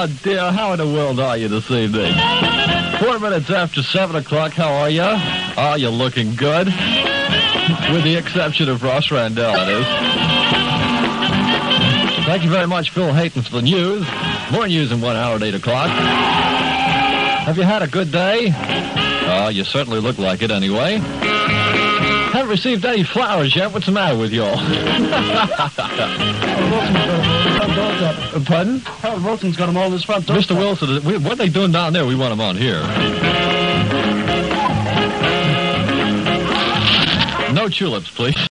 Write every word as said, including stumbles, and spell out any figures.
Oh, dear, how in the world are you this evening? Four minutes after seven o'clock, how are you? Oh, you're looking good. With the exception of Ross Randell, that is. Thank you very much, Phil Hayton, for the news. More news in one hour at eight o'clock. Have you had a good day? Oh, you certainly look like it anyway. Haven't received any flowers yet. What's the matter with you all? Pardon? Harold Wilson's got them all in his front door. Mister Wilson, what are they doing down there? We want them on here. No tulips, please.